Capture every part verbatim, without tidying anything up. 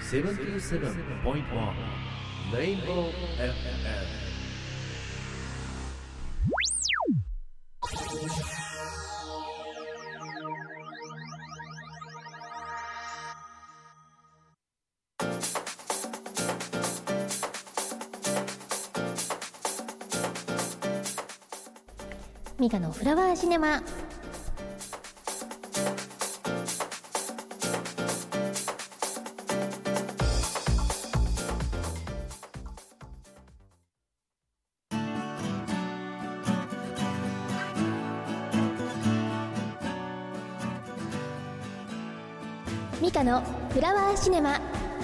セブンティーセブンポイントワン レインボー エフエム。 ミカのフラワーシネマ。ミカのフラワーシネマ。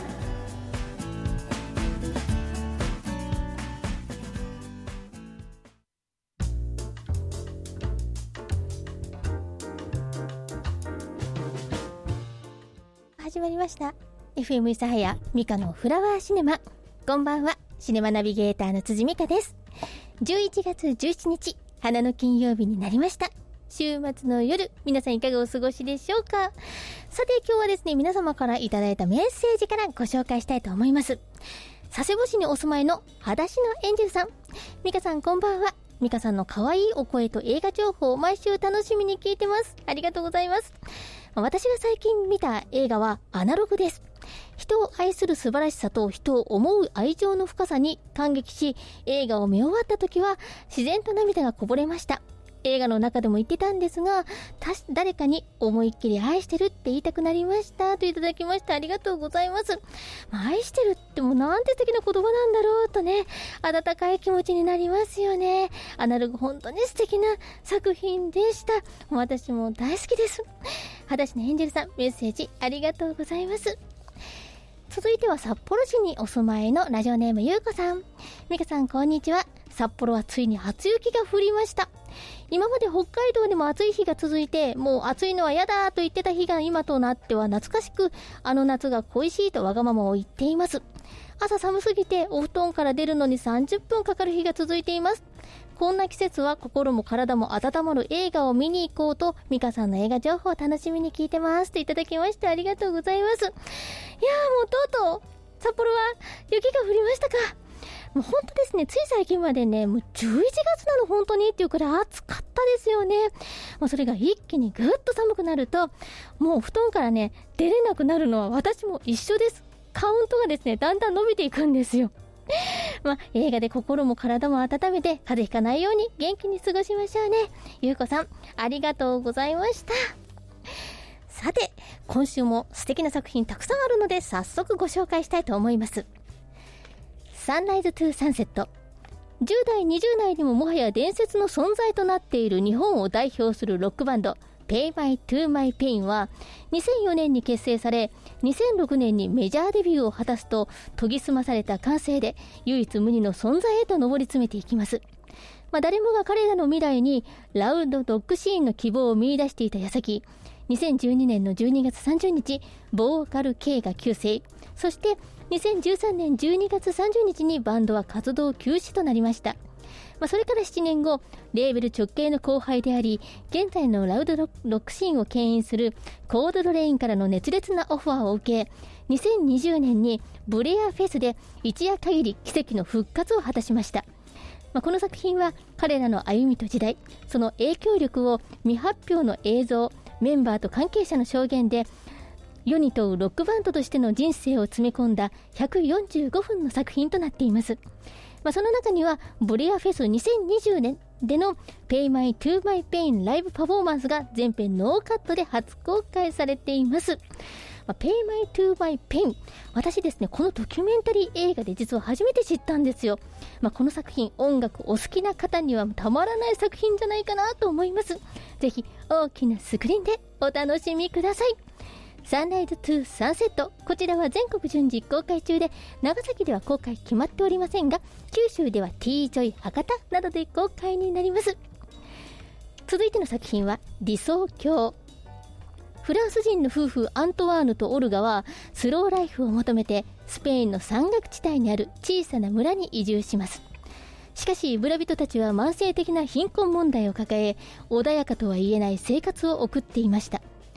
始まりました エフエム 諫早ミカのフラワーシネマ。こんばんは、シネマナビゲーターの辻美香です。じゅういちがつじゅうしちにち、花の金曜日になりました。週末の夜、皆さんいかがお過ごしでしょうか。さて今日はですね、皆様からいただいたメッセージからご紹介したいと思います。佐世保市にお住まいの裸足のエンジェルさん、ミカさんこんばんは。ミカさんの可愛いお声と映画情報を毎週楽しみに聞いてます。ありがとうございます。私が最近見た映画はアナログです。人を愛する素晴らしさと人を思う愛情の深さに感激し、映画を見終わった時は自然と涙がこぼれました。映画の中でも言ってたんですが、誰かに思いっきり愛してるって言いたくなりましたといただきました。ありがとうございます。まあ、愛してるってもうなんて素敵な言葉なんだろうとね、温かい気持ちになりますよね。アナログ本当に素敵な作品でした。もう私も大好きです。裸足のエンジェルさん、メッセージありがとうございます。続いては札幌市にお住まいのラジオネームゆうこさん。みかさんこんにちは。札幌はついに初雪が降りました。今まで北海道でも暑い日が続いて、もう暑いのは嫌だと言ってた日が今となっては懐かしく、あの夏が恋しいとわがままを言っています。朝寒すぎてお布団から出るのにさんじゅっぷんかかる日が続いています。こんな季節は心も体も温まる映画を見に行こうと、ミカさんの映画情報を楽しみに聞いてますといただきまして、ありがとうございます。いやー、もうとうとう札幌は雪が降りましたか。もう本当ですね、つい最近までね、もうじゅういちがつなの本当にっていうくらい暑かったですよね。もうそれが一気にぐっと寒くなると、もう布団からね出れなくなるのは私も一緒です。カウントがですねだんだん伸びていくんですよ。まあ、映画で心も体も温めて風邪ひかないように元気に過ごしましょうね。ゆうこさんありがとうございました。さて今週も素敵な作品たくさんあるので早速ご紹介したいと思います。サンライズトゥサンセット。じゅうだいにじゅうだいにももはや伝説の存在となっている日本を代表するロックバンド Pay My To My Pain はにせんよねんに結成され、にせんろくねんにメジャーデビューを果たすと、研ぎ澄まされた感性で唯一無二の存在へと上り詰めていきます。まあ、誰もが彼らの未来にラウドドッグシーンの希望を見出していた矢先、にせんじゅうにねんのじゅうにがつさんじゅうにちボーカル K が急逝、そしてにせんじゅうさんねんじゅうにがつさんじゅうにちにバンドは活動休止となりました。まあ、それからななねんご、レーベル直系の後輩であり現在のラウドロックシーンを牽引するコールドレインからの熱烈なオファーを受け、にせんにじゅうねんにブレアフェスで一夜限り奇跡の復活を果たしました。まあ、この作品は彼らの歩みと時代、その影響力を未発表の映像、メンバーと関係者の証言で世に問うロックバンドとしての人生を詰め込んだひゃくよんじゅうごふんの作品となっています。まあ、その中にはブレアフェスにせんにじゅうねんでの Pay My To My Pain ライブパフォーマンスが全編ノーカットで初公開されています。まあ、Pay My To My Pain、 私ですねこのドキュメンタリー映画で実は初めて知ったんですよ。まあ、この作品、音楽お好きな方にはたまらない作品じゃないかなと思います。ぜひ大きなスクリーンでお楽しみください。サンライズトゥサンセット、こちらは全国順次公開中で、長崎では公開決まっておりませんが、九州では T ジョイ博多などで公開になります。続いての作品は理想郷。フランス人の夫婦アントワーヌとオルガはスローライフを求めてスペインの山岳地帯にある小さな村に移住します。しかし村人たちは慢性的な貧困問題を抱え、穏やかとは言えない生活を送っていました。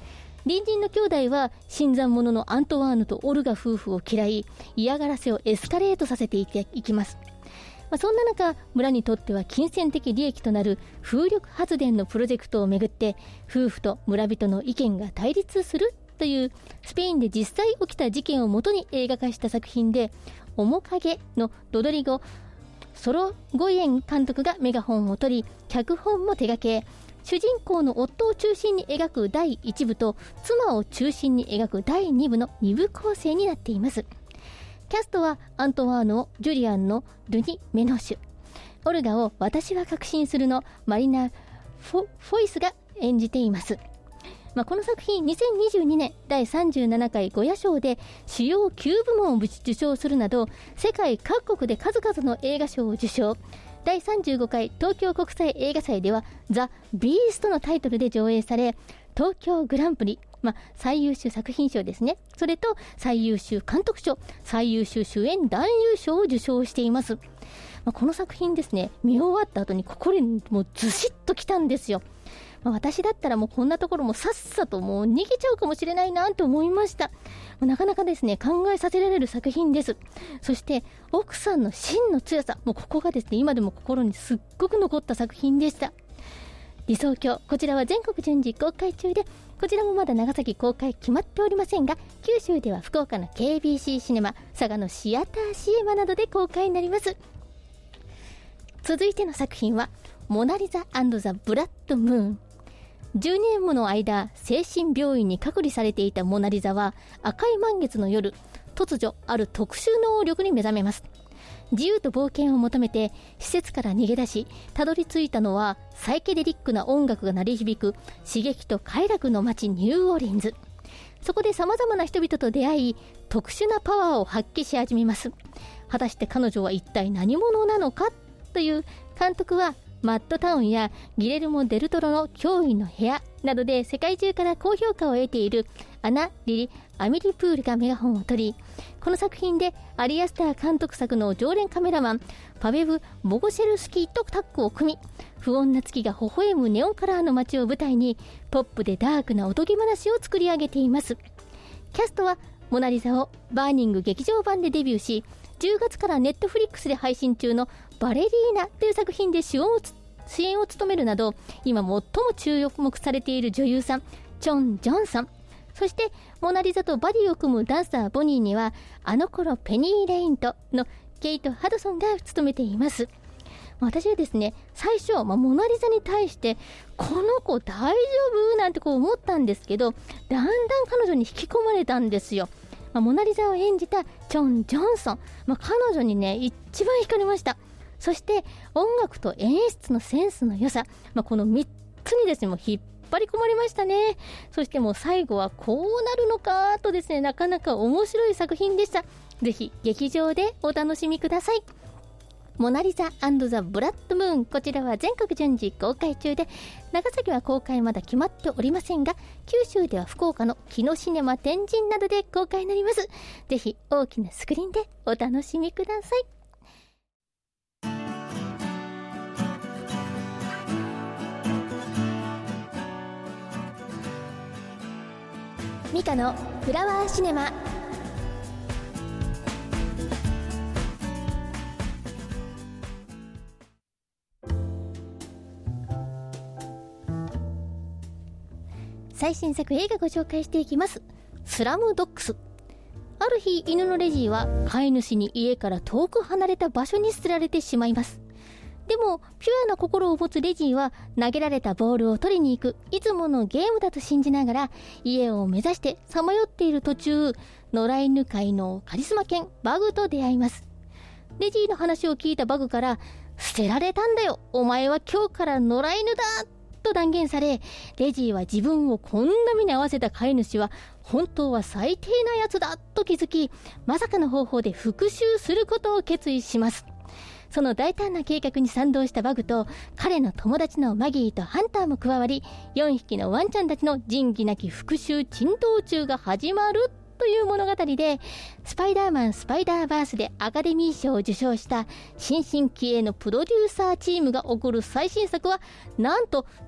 隣人の兄弟は新参者のアントワーヌとオルガ夫婦を嫌い、嫌がらせをエスカレートさせていきます。まあ、そんな中、村にとっては金銭的利益となる風力発電のプロジェクトをめぐって夫婦と村人の意見が対立するというスペインで実際起きた事件をもとに映画化した作品で、面影のロドリゴ・ソロゴイエン監督がメガホンを取り、脚本も手掛け、主人公の夫を中心に描くだいいち部と妻を中心に描くだいに部のに部構成になっています。キャストはアントワーヌをジュリアンのルニ・メノシュ、オルガを私は確信するのマリナ・フォ、フォイスが演じています。まあ、この作品にせんにじゅうにねんだいさんじゅうななかいゴヤ賞で主要きゅう部門を受賞するなど、世界各国で数々の映画賞を受賞。だいさんじゅうごかい東京国際映画祭ではザ・ビーストのタイトルで上映され、東京グランプリ、まあ、最優秀作品賞ですね、それと最優秀監督賞、最優秀主演男優賞を受賞しています。まあ、この作品ですね、見終わった後に心にもうずしっときたんですよ。まあ、私だったらもうこんなところもさっさともう逃げちゃうかもしれないなと思いました。まあ、なかなかですね、考えさせられる作品です。そして奥さんの芯の強さ、もうここがですね、今でも心にすっごく残った作品でした。理想郷、こちらは全国順次公開中で、こちらもまだ長崎公開決まっておりませんが、九州では福岡の ケービーシー シネマ、佐賀のシアターシエマなどで公開になります。続いての作品はモナリザ&ザ・ブラッドムーン。じゅうにねんもの間、精神病院に隔離されていたモナリザは赤い満月の夜、突如ある特殊能力に目覚めます。自由と冒険を求めて施設から逃げ出し、たどり着いたのはサイケデリックな音楽が鳴り響く刺激と快楽の街ニューオーリンズ。そこで様々な人々と出会い、特殊なパワーを発揮し始めます。果たして彼女は一体何者なのかという、監督はマッドタウンやギレルモ・デルトロの驚異の部屋などで世界中から高評価を得ているアナ・リリ・アミリプールがメガホンを取り、この作品でアリアスター監督作の常連カメラマンパベブ・ボゴシェルスキーとタッグを組み、不穏な月が微笑むネオンカラーの街を舞台にポップでダークなおとぎ話を作り上げています。キャストはモナリザをバーニング劇場版でデビューし、じゅうがつからネットフリックスで配信中のバレリーナという作品で主演を主演を務めるなど、今最も注目されている女優さんチョン・ジョンソン、そしてモナリザとバディを組むダンサーボニーにはあの頃ペニー・レイントのケイト・ハドソンが務めています。私はですね、最初、まあ、モナリザに対してこの子大丈夫なんてこう思ったんですけど、だんだん彼女に引き込まれたんですよ。まあ、モナリザを演じたチョン・ジョンソン、まあ、彼女にね一番惹かれました。そして音楽と演出のセンスの良さ、まあ、このみっつにですねもう引っ張り込まれましたね。そしてもう最後はこうなるのかとですね、なかなか面白い作品でした。ぜひ劇場でお楽しみください。モナリザ&ザ・ブラッドムーン、こちらは全国順次公開中で、長崎は公開まだ決まっておりませんが、九州では福岡の木野シネマ天神などで公開になります。ぜひ大きなスクリーンでお楽しみください。ミカのフラワーシネマ。最新作映画ご紹介していきます。スラムドッグス。ある日、犬のレジーは飼い主に家から遠く離れた場所に捨てられてしまいます。でもピュアな心を持つレジーは投げられたボールを取りに行くいつものゲームだと信じながら家を目指してさまよっている途中、野良犬界のカリスマ犬バグと出会います。レジーの話を聞いたバグから、捨てられたんだよ、お前は今日から野良犬だと断言され、レジーは自分をこんな目に遭わせた飼い主は本当は最低なやつだと気づき、まさかの方法で復讐することを決意します。その大胆な計画に賛同したバグと彼の友達のマギーとハンターも加わり、よんひきのワンちゃんたちの仁義なき復讐珍道中が始まるという物語で、スパイダーマンスパイダーバースでアカデミー賞を受賞した新進気鋭のプロデューサーチームが送る最新作は、なんと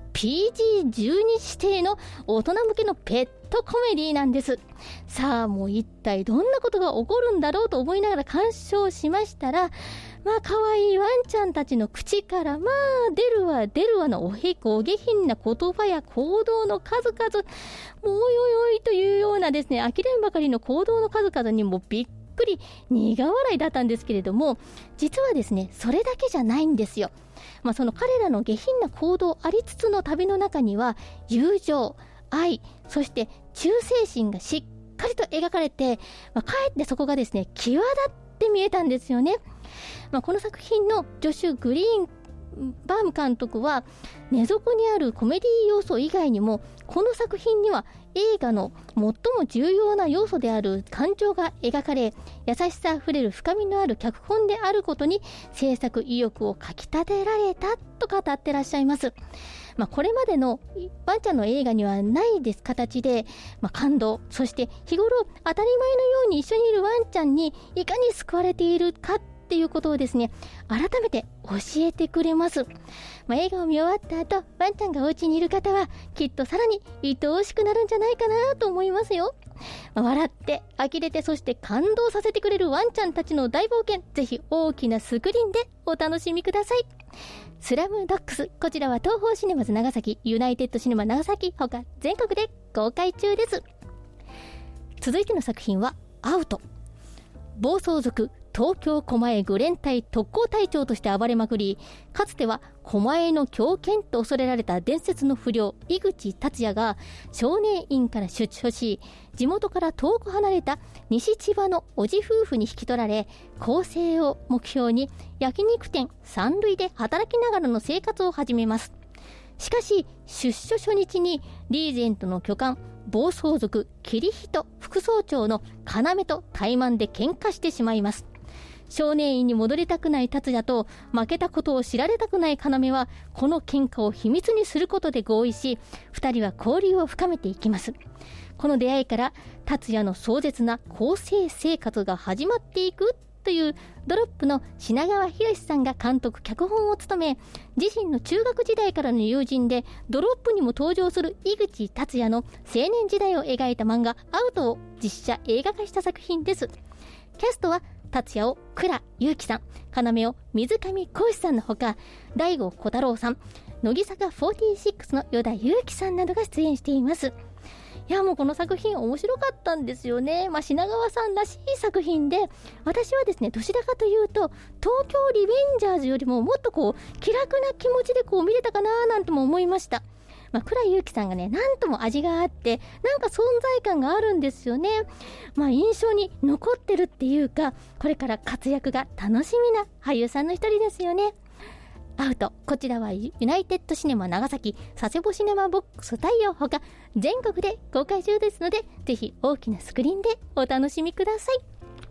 ピージーじゅうに 指定の大人向けのペットコメディなんです。さあもう一体どんなことが起こるんだろうと思いながら鑑賞しましたら、まあ可愛いワンちゃんたちの口からまあ出るわ出るわのおへこお下品な言葉や行動の数々、もうおいおいおいというようなですね、呆れんばかりの行動の数々にもびっくり苦笑いだったんですけれども、実はですねそれだけじゃないんですよ。まあ、その彼らの下品な行動ありつつの旅の中には友情、愛、そして忠誠心がしっかりと描かれて、まあ、かえってそこがですね際立って見えたんですよね。まあ、この作品のジョシュ・グリーンバーム監督は根底にあるコメディ要素以外にも、この作品には映画の最も重要な要素である感情が描かれ、優しさあふれる深みのある脚本であることに制作意欲をかきたてられたと語ってらっしゃいます。まあ、これまでのワンちゃんの映画にはないです形で、まあ、感動、そして日頃当たり前のように一緒にいるワンちゃんにいかに救われているかっていうことをですね改めて教えてくれます。まあ、映画を見終わった後、ワンちゃんがお家にいる方はきっとさらに愛おしくなるんじゃないかなと思いますよ。まあ、笑って呆れてそして感動させてくれるワンちゃんたちの大冒険、ぜひ大きなスクリーンでお楽しみください。スラムドッグス、こちらは東宝シネマズ長崎、ユナイテッドシネマ長崎ほか全国で公開中です。続いての作品はアウト。暴走族東京狛江グレン隊特攻隊長として暴れまくり、かつては狛江の狂犬と恐れられた伝説の不良井口達也が少年院から出所し、地元から遠く離れた西千葉のおじ夫婦に引き取られ、更生を目標に焼肉店三塁で働きながらの生活を始めます。しかし出所初日にリーゼントの巨漢暴走族桐人副総長の要と怠慢で喧嘩してしまいます。少年院に戻りたくない達也と負けたことを知られたくない要はこの喧嘩を秘密にすることで合意し、二人は交流を深めていきます。この出会いから達也の壮絶な更生生活が始まっていくというドロップの品川博さんが監督脚本を務め、自身の中学時代からの友人でドロップにも登場する井口達也の青年時代を描いた漫画アウトを実写映画化した作品です。キャストは達也を倉祐樹さん、要を水上浩司さんのほか、大悟小太郎さん、乃木坂フォーティーシックスの与田祐希さんなどが出演しています。いやもうこの作品面白かったんですよね。まあ、品川さんらしい作品で、私はですねどちらかというと東京リベンジャーズよりももっとこう気楽な気持ちでこう見れたかななんても思いました。まあ、倉祐希さんがねなんとも味があってなんか存在感があるんですよね。まあ、印象に残ってるっていうか、これから活躍が楽しみな俳優さんの一人ですよね。アウト、こちらはユナイテッドシネマ長崎、佐世保シネマボックス太陽ほか全国で公開中ですので、ぜひ大きなスクリーンでお楽しみください。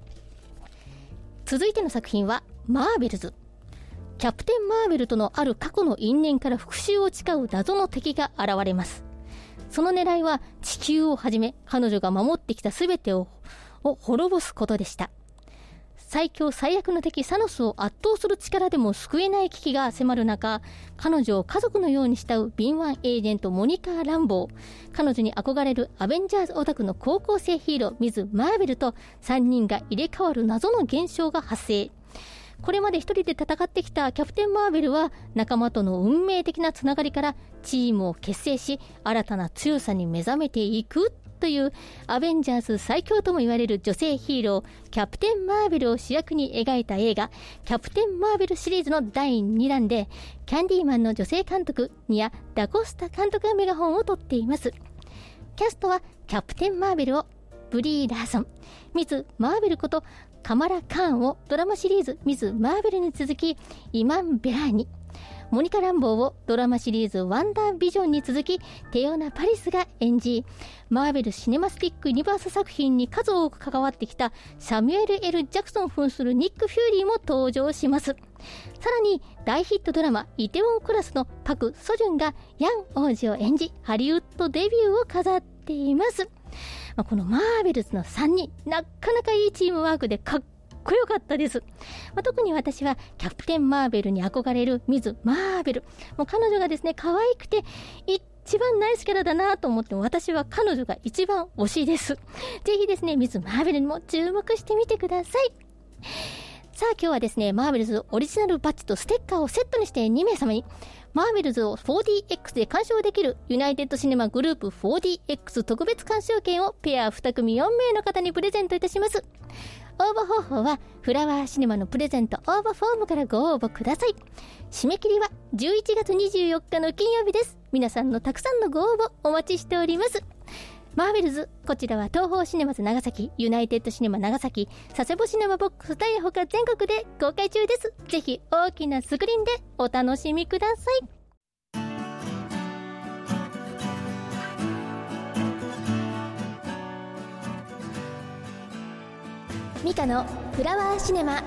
続いての作品はマーベルズ。キャプテンマーベルとのある過去の因縁から復讐を誓う謎の敵が現れます。その狙いは地球をはじめ彼女が守ってきた全てをを滅ぼすことでした。最強最悪の敵サノスを圧倒する力でも救えない危機が迫る中、彼女を家族のように慕う敏腕エージェントモニカー・ランボー、彼女に憧れるアベンジャーズオタクの高校生ヒーローミズ・マーベルとさんにんが入れ替わる謎の現象が発生。これまで一人で戦ってきたキャプテンマーベルは仲間との運命的なつながりからチームを結成し、新たな強さに目覚めていくというアベンジャーズ最強とも言われる女性ヒーローキャプテンマーベルを主役に描いた映画キャプテンマーベルシリーズのだいにだんで、キャンディーマンの女性監督ニア・ダコスタ監督がメガホンを取っています。キャストはキャプテンマーベルをブリー・ラーソン、ミズ・マーベルことカマラ・カーンをドラマシリーズミズ・マーベルに続きイマン・ベラーニ、モニカ・ランボーをドラマシリーズワンダービジョンに続きテオナ・パリスが演じ、マーベル・シネマスティック・ユニバース作品に数多く関わってきたサミュエル・エル・ジャクソン扮するニック・フューリーも登場します。さらに大ヒットドラマイテウォンクラスのパク・ソジュンがヤン王子を演じハリウッドデビューを飾っています。このマーベルズのさんにん、なかなかいいチームワークでかっこよかったです。まあ、特に私はキャプテンマーベルに憧れるミズ・マーベル、もう彼女がですね可愛くて一番ナイスキャラだなと思って、私は彼女が一番推しです。ぜひですねミズ・マーベルにも注目してみてください。さあ今日はですねマーベルズオリジナルバッジとステッカーをセットにしてにめい様にマーベルズを フォーディーエックス で鑑賞できるユナイテッドシネマグループ フォーディーエックス 特別鑑賞券をペアに組よんめいの方にプレゼントいたします。応募方法はフラワーシネマのプレゼント応募フォームからご応募ください。締め切りはじゅういちがつにじゅうよっかの金曜日です。皆さんのたくさんのご応募お待ちしております。マーベルズ、こちらは東宝シネマズ長崎、ユナイテッドシネマ長崎、佐世保シネマボックス大他全国で公開中です。ぜひ大きなスクリーンでお楽しみください。ミカのフラワーシネマ。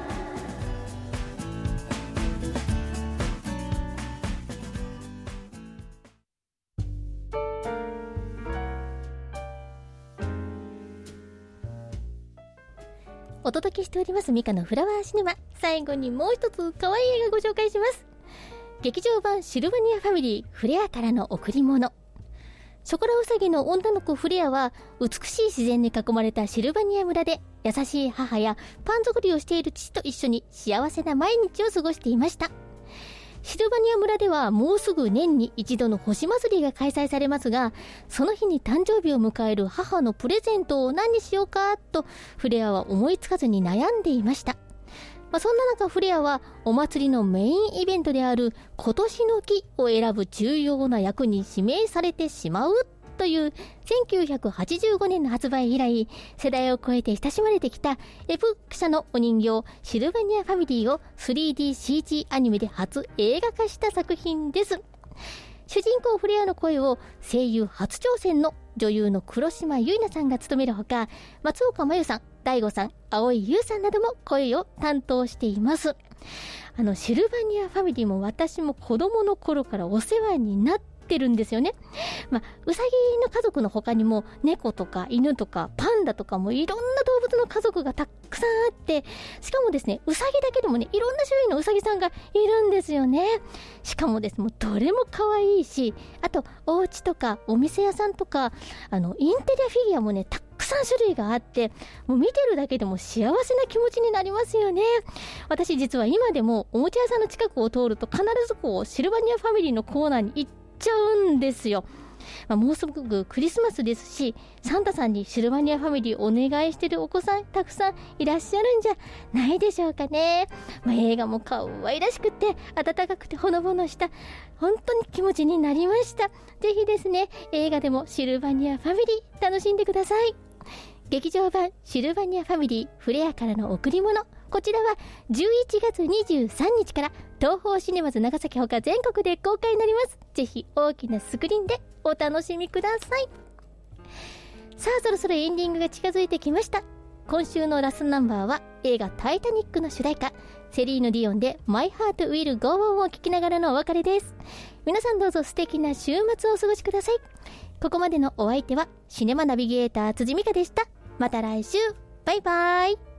お届けしておりますミカのフラワーシネマ。最後にもう一つ可愛い映画ご紹介します。劇場版シルバニアファミリーフレアからの贈り物。ショコラウサギの女の子フレアは美しい自然に囲まれたシルバニア村で優しい母やパン作りをしている父と一緒に幸せな毎日を過ごしていました。シルバニア村ではもうすぐ年に一度の星祭りが開催されますが、その日に誕生日を迎える母のプレゼントを何にしようかとフレアは思いつかずに悩んでいました。まあ、そんな中フレアはお祭りのメインイベントである今年の木を選ぶ重要な役に指名されてしまうというせんきゅうひゃくはちじゅうごねんの発売以来世代を超えて親しまれてきたエプック社のお人形シルバニアファミリーを スリーディーシージー アニメで初映画化した作品です。主人公フレアの声を声優初挑戦の女優の黒島結菜さんが務めるほか、松岡真優さん、大悟さん、蒼井優さんなども声を担当しています。あのシルバニアファミリーも私も子供の頃からお世話になってるんですよね。まあ、うさぎの家族の他にも猫とか犬とかパンダとかもいろんな動物の家族がたくさんあって、しかもですねうさぎだけでもねいろんな種類のうさぎさんがいるんですよね。しかもですねもうどれも可愛いし、あとお家とかお店屋さんとかあのインテリアフィギュアもねたくさん種類があって、もう見てるだけでも幸せな気持ちになりますよね。私実は今でもおもちゃ屋さんの近くを通ると必ずこうシルバニアファミリーのコーナーに行ってちゃうんですよ。まあ、もうすぐクリスマスですし、サンタさんにシルバニアファミリーお願いしてるお子さんたくさんいらっしゃるんじゃないでしょうかね。まあ、映画も可愛らしくて温かくてほのぼのした本当に気持ちになりました。ぜひですね映画でもシルバニアファミリー楽しんでください。劇場版シルバニアファミリーフレアからの贈り物、こちらはじゅういちがつにじゅうさんにちから東宝シネマズ長崎ほか全国で公開になります。ぜひ大きなスクリーンでお楽しみください。さあそろそろエンディングが近づいてきました。今週のラストナンバーは映画タイタニックの主題歌セリーヌ・ディオンで My Heart Will Go On を聴きながらのお別れです。皆さんどうぞ素敵な週末をお過ごしください。ここまでのお相手はシネマナビゲーター辻美香でした。また来週、バイバイ。